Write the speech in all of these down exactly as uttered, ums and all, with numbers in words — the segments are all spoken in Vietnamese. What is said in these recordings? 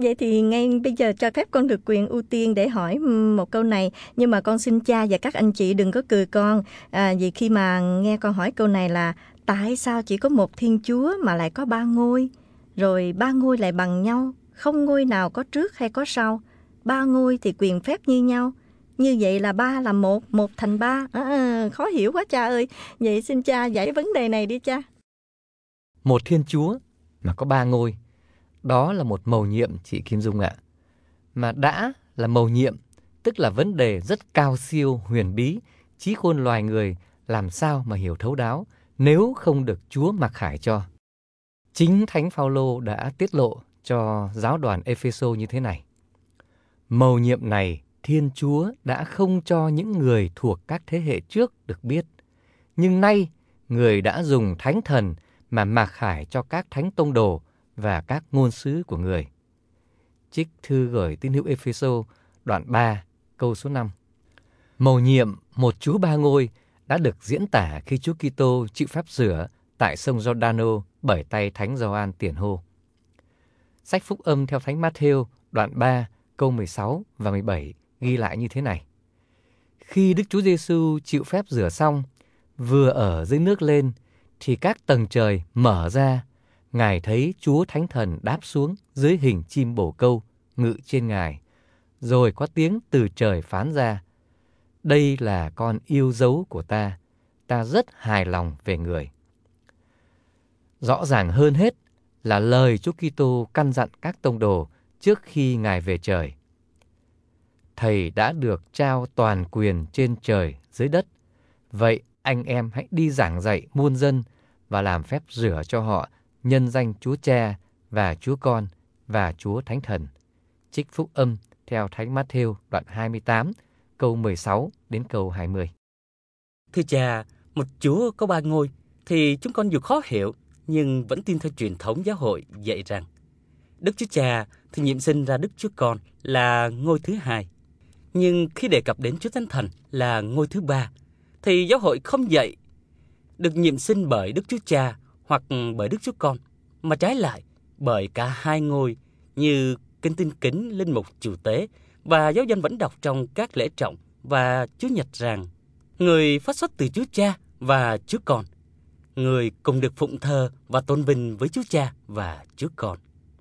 vậy thì ngay bây giờ cho phép con được quyền ưu tiên để hỏi một câu này. Nhưng mà con xin cha và các anh chị đừng có cười con. À, vì khi mà nghe con hỏi câu này là tại sao chỉ có một Thiên Chúa mà lại có ba ngôi? Rồi ba ngôi lại bằng nhau, không ngôi nào có trước hay có sau. Ba ngôi thì quyền phép như nhau. Như vậy là ba là một, một thành ba. À, khó hiểu quá cha ơi. Vậy xin cha giải vấn đề này đi cha. Một Thiên Chúa mà có ba ngôi, đó là một mầu nhiệm chị Kim Dung ạ. Mà đã là mầu nhiệm, tức là vấn đề rất cao siêu, huyền bí, trí khôn loài người làm sao mà hiểu thấu đáo nếu không được Chúa mặc khải cho. Chính Thánh Phaolô đã tiết lộ cho giáo đoàn Ê-phê-sô như thế này. Mầu nhiệm này Thiên Chúa đã không cho những người thuộc các thế hệ trước được biết, nhưng nay người đã dùng Thánh Thần mà mặc khải cho các thánh tông đồ và các ngôn sứ của người. Trích thư gửi tín hữu Ê-phê-sô đoạn ba câu số năm. Mầu nhiệm một Chúa ba ngôi đã được diễn tả khi Chúa Kitô chịu phép rửa tại sông Giordano bởi tay Thánh Gioan Tiền Hô. Sách Phúc Âm theo Thánh Mát-thêu đoạn ba câu mười sáu và mười bảy ghi lại như thế này. Khi Đức Chúa Giêsu chịu phép rửa xong, vừa ở dưới nước lên, thì các tầng trời mở ra, Ngài thấy Chúa Thánh Thần đáp xuống dưới hình chim bồ câu ngự trên Ngài, rồi có tiếng từ trời phán ra: đây là con yêu dấu của ta, ta rất hài lòng về người. Rõ ràng hơn hết là lời Chúa Kitô căn dặn các tông đồ trước khi Ngài về trời. Thầy đã được trao toàn quyền trên trời dưới đất, vậy anh em hãy đi giảng dạy muôn dân và làm phép rửa cho họ nhân danh Chúa Cha và Chúa Con và Chúa Thánh Thần. Trích Phúc Âm theo Thánh Mát-thêu đoạn hai mươi tám, câu mười sáu đến câu hai mươi. Thưa cha, một Chúa có ba ngôi thì chúng con dù khó hiểu nhưng vẫn tin theo truyền thống giáo hội dạy rằng Đức Chúa Cha thì nhiệm sinh ra Đức Chúa Con là ngôi thứ hai. Nhưng khi đề cập đến Chúa Thánh Thần là ngôi thứ ba, thì giáo hội không dạy được nhiệm sinh bởi Đức Chúa Cha hoặc bởi Đức Chúa Con, mà trái lại bởi cả hai ngôi như Kinh Tin Kính Linh Mục Chủ Tế và giáo dân vẫn đọc trong các lễ trọng và Chúa Nhật rằng người phát xuất từ Chúa Cha và Chúa Con, người cùng được phụng thờ và tôn vinh với Chúa Cha và Chúa Con.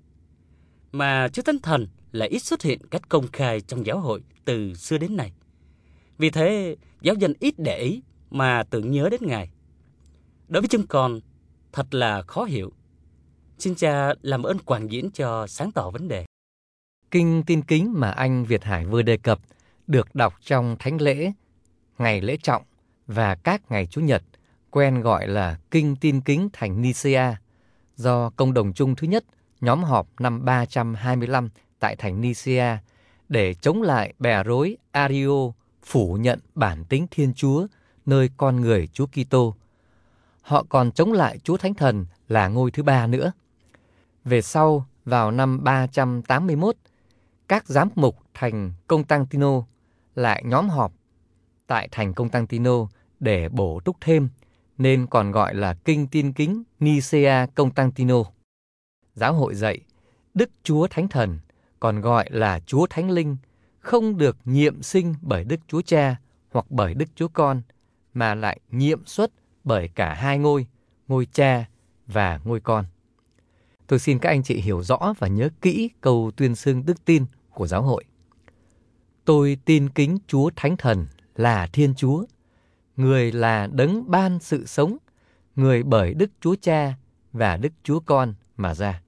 Mà Chúa Thánh Thần lại ít xuất hiện cách công khai trong giáo hội từ xưa đến nay. Vì thế, giáo dân ít để ý mà tưởng nhớ đến Ngài. Đối với chúng con, thật là khó hiểu. Xin cha làm ơn quảng diễn cho sáng tỏ vấn đề. Kinh Tin Kính mà anh Việt Hải vừa đề cập được đọc trong thánh lễ, ngày lễ trọng và các ngày Chủ nhật, quen gọi là Kinh Tin Kính thành Nicaea, do Công đồng chung thứ nhất nhóm họp năm ba trăm hai mươi lăm tại thành Nicaea để chống lại bè rối Ario phủ nhận bản tính Thiên Chúa nơi con người Chúa Kitô. Họ còn chống lại Chúa Thánh Thần là ngôi thứ ba nữa. Về sau, vào năm ba trăm tám mươi mốt, các giám mục thành Constantino lại nhóm họp tại thành Constantino để bổ túc thêm, nên còn gọi là Kinh Tin Kính Nicea Constantino. Giáo hội dạy Đức Chúa Thánh Thần, còn gọi là Chúa Thánh Linh, không được nhiệm sinh bởi Đức Chúa Cha hoặc bởi Đức Chúa Con, mà lại nhiệm xuất bởi cả hai ngôi, ngôi Cha và ngôi Con. Tôi xin các anh chị hiểu rõ và nhớ kỹ câu tuyên xưng đức tin của giáo hội. Tôi tin kính Chúa Thánh Thần là Thiên Chúa, người là đấng ban sự sống, người bởi Đức Chúa Cha và Đức Chúa Con mà ra.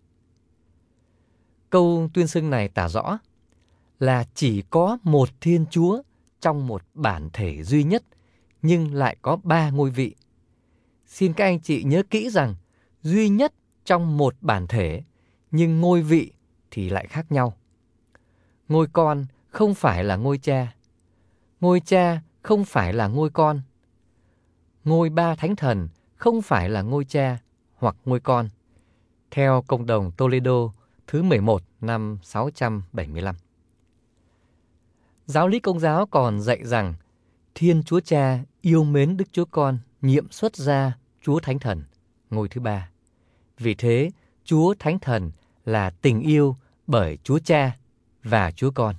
Câu tuyên xưng này tả rõ là chỉ có một Thiên Chúa trong một bản thể duy nhất, nhưng lại có ba ngôi vị. Xin các anh chị nhớ kỹ rằng duy nhất trong một bản thể, nhưng ngôi vị thì lại khác nhau. Ngôi Con không phải là ngôi Cha, ngôi Cha không phải là ngôi Con, ngôi Ba Thánh Thần không phải là ngôi Cha hoặc ngôi Con, theo Công đồng Toledo thứ mười một năm sáu trăm bảy mươi lăm. Giáo lý Công giáo còn dạy rằng Thiên Chúa Cha yêu mến Đức Chúa Con nhiệm xuất ra Chúa Thánh Thần, ngôi thứ ba. Vì thế, Chúa Thánh Thần là tình yêu bởi Chúa Cha và Chúa Con.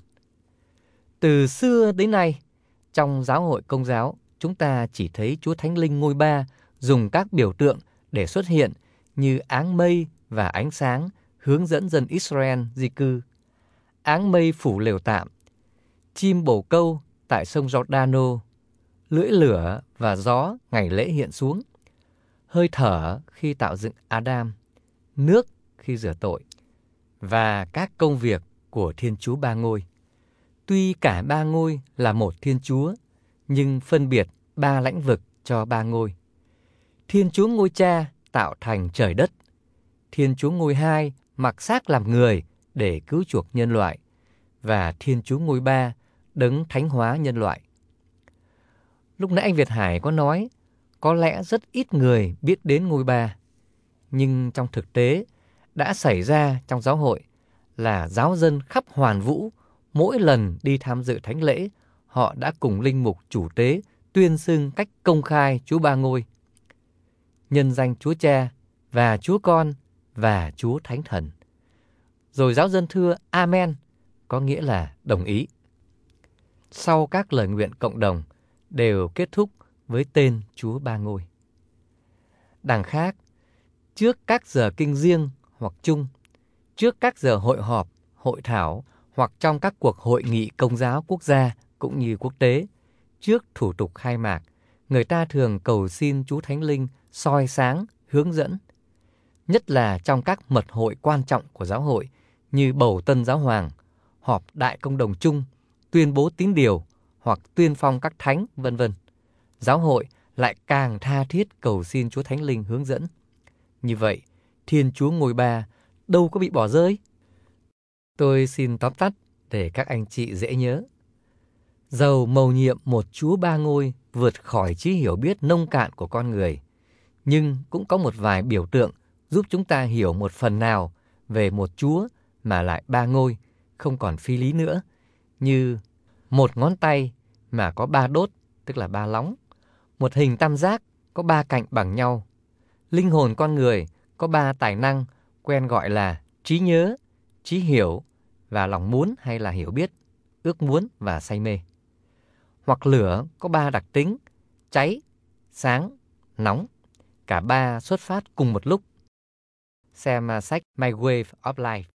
Từ xưa đến nay, trong giáo hội Công giáo, chúng ta chỉ thấy Chúa Thánh Linh ngôi ba dùng các biểu tượng để xuất hiện như áng mây và ánh sáng hướng dẫn dân Israel di cư, áng mây phủ lều tạm, chim bồ câu tại sông Giordano, lưỡi lửa và gió ngày lễ hiện xuống, hơi thở khi tạo dựng Adam, nước khi rửa tội, và các công việc của Thiên Chúa Ba Ngôi. Tuy cả ba ngôi là một Thiên Chúa, nhưng phân biệt ba lãnh vực cho ba ngôi. Thiên Chúa ngôi Cha tạo thành trời đất. Thiên Chúa ngôi hai mặc xác làm người để cứu chuộc nhân loại. Và Thiên Chúa ngôi ba đấng thánh hóa nhân loại. Lúc nãy anh Việt Hải có nói, có lẽ rất ít người biết đến ngôi ba. Nhưng trong thực tế, đã xảy ra trong giáo hội là giáo dân khắp hoàn vũ, mỗi lần đi tham dự thánh lễ, họ đã cùng linh mục chủ tế tuyên xưng cách công khai Chúa Ba Ngôi, nhân danh Chúa Cha và Chúa Con và Chúa Thánh Thần. Rồi giáo dân thưa Amen, có nghĩa là đồng ý. Sau các lời nguyện cộng đồng đều kết thúc với tên Chúa Ba Ngôi. Đằng khác, trước các giờ kinh riêng hoặc chung, trước các giờ hội họp, hội thảo hoặc trong các cuộc hội nghị công giáo quốc gia cũng như quốc tế, trước thủ tục khai mạc, người ta thường cầu xin Chúa Thánh Linh soi sáng, hướng dẫn. Nhất là trong các mật hội quan trọng của giáo hội như bầu tân giáo hoàng, họp đại công đồng chung, tuyên bố tín điều hoặc tuyên phong các thánh, vân vân. Giáo hội lại càng tha thiết cầu xin Chúa Thánh Linh hướng dẫn. Như vậy, Thiên Chúa ngôi ba đâu có bị bỏ rơi. Tôi xin tóm tắt để các anh chị dễ nhớ. Dầu mầu nhiệm một Chúa Ba Ngôi vượt khỏi trí hiểu biết nông cạn của con người, nhưng cũng có một vài biểu tượng giúp chúng ta hiểu một phần nào về một Chúa mà lại ba ngôi, không còn phi lý nữa, như một ngón tay mà có ba đốt, tức là ba lóng, một hình tam giác có ba cạnh bằng nhau, linh hồn con người có ba tài năng quen gọi là trí nhớ, trí hiểu và lòng muốn hay là hiểu biết, ước muốn và say mê. Hoặc lửa có ba đặc tính, cháy, sáng, nóng, cả ba xuất phát cùng một lúc. Xem sách My Way of Life.